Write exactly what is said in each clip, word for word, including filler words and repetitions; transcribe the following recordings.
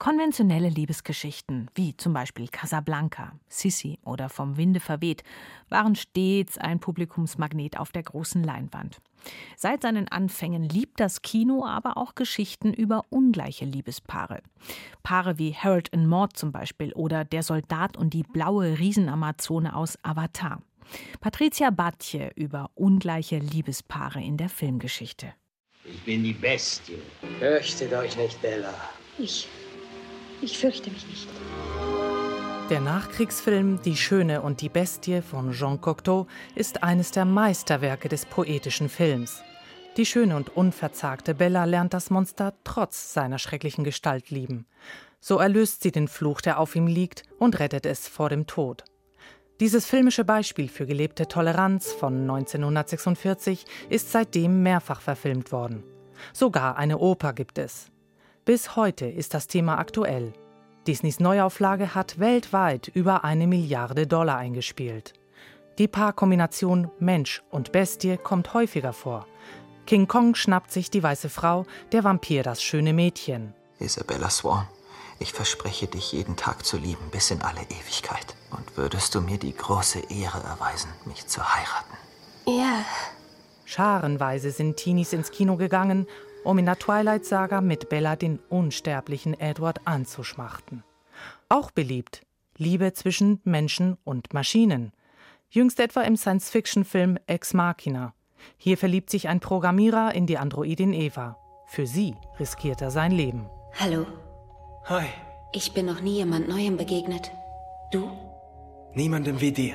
Konventionelle Liebesgeschichten, wie zum Beispiel Casablanca, Sissi oder Vom Winde verweht, waren stets ein Publikumsmagnet auf der großen Leinwand. Seit seinen Anfängen liebt das Kino aber auch Geschichten über ungleiche Liebespaare. Paare wie Harold und Maude zum Beispiel oder Der Soldat und die blaue Riesenamazone aus Avatar. Patricia Batje über ungleiche Liebespaare in der Filmgeschichte. Ich bin die Bestie. Fürchtet euch nicht, Bella. Ich. Ich fürchte mich nicht. Der Nachkriegsfilm Die Schöne und die Bestie von Jean Cocteau ist eines der Meisterwerke des poetischen Films. Die schöne und unverzagte Bella lernt das Monster trotz seiner schrecklichen Gestalt lieben. So erlöst sie den Fluch, der auf ihm liegt, und rettet es vor dem Tod. Dieses filmische Beispiel für gelebte Toleranz von neunzehnhundertsechsundvierzig ist seitdem mehrfach verfilmt worden. Sogar eine Oper gibt es. Bis heute ist das Thema aktuell. Disneys Neuauflage hat weltweit über eine Milliarde Dollar eingespielt. Die Paarkombination Mensch und Bestie kommt häufiger vor. King Kong schnappt sich die weiße Frau, der Vampir das schöne Mädchen. Isabella Swan, ich verspreche dich jeden Tag zu lieben bis in alle Ewigkeit. Und würdest du mir die große Ehre erweisen, mich zu heiraten? Ja. Scharenweise sind Teenies ins Kino gegangen, um in der Twilight-Saga mit Bella den unsterblichen Edward anzuschmachten. Auch beliebt Liebe zwischen Menschen und Maschinen. Jüngst etwa im Science-Fiction-Film Ex Machina. Hier verliebt sich ein Programmierer in die Androidin Eva. Für sie riskiert er sein Leben. Hallo. Hi. Ich bin noch nie jemand Neuem begegnet. Du? Niemandem wie dir.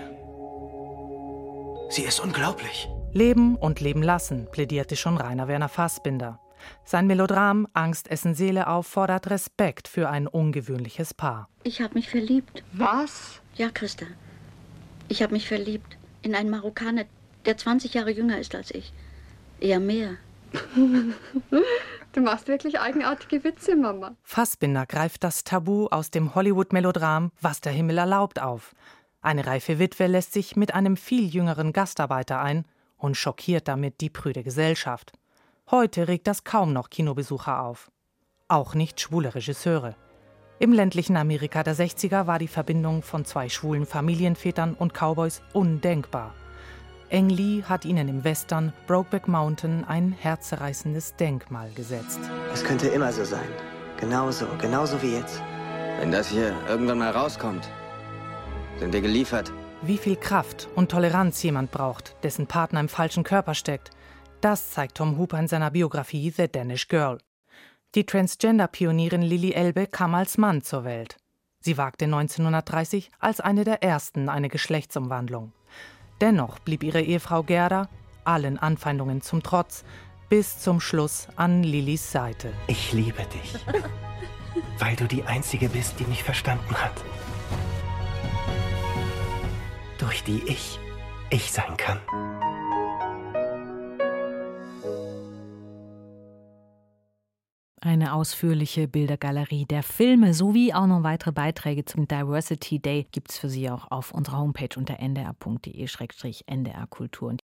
Sie ist unglaublich. Leben und leben lassen, plädierte schon Rainer Werner Fassbinder. Sein Melodram Angst essen Seele auf fordert Respekt für ein ungewöhnliches Paar. Ich habe mich verliebt. Was? Ja, Christa. Ich habe mich verliebt in einen Marokkaner, der zwanzig Jahre jünger ist als ich. Eher mehr. Du machst wirklich eigenartige Witze, Mama. Fassbinder greift das Tabu aus dem Hollywood-Melodram Was der Himmel erlaubt auf. Eine reife Witwe lässt sich mit einem viel jüngeren Gastarbeiter ein und schockiert damit die prüde Gesellschaft. Heute regt das kaum noch Kinobesucher auf. Auch nicht schwule Regisseure. Im ländlichen Amerika der sechziger war die Verbindung von zwei schwulen Familienvätern und Cowboys undenkbar. Ang Lee hat ihnen im Western Brokeback Mountain ein herzzerreißendes Denkmal gesetzt. Es könnte immer so sein. Genauso, genauso wie jetzt. Wenn das hier irgendwann mal rauskommt, sind wir geliefert. Wie viel Kraft und Toleranz jemand braucht, dessen Partner im falschen Körper steckt, das zeigt Tom Hooper in seiner Biografie The Danish Girl. Die Transgender-Pionierin Lily Elbe kam als Mann zur Welt. Sie wagte neunzehnhundertdreißig als eine der ersten eine Geschlechtsumwandlung. Dennoch blieb ihre Ehefrau Gerda, allen Anfeindungen zum Trotz, bis zum Schluss an Lillys Seite. Ich liebe dich, weil du die Einzige bist, die mich verstanden hat. Durch die ich ich sein kann. Eine ausführliche Bildergalerie der Filme sowie auch noch weitere Beiträge zum Diversity Day gibt es für Sie auch auf unserer Homepage unter n d r punkt d e slash n d r kultur.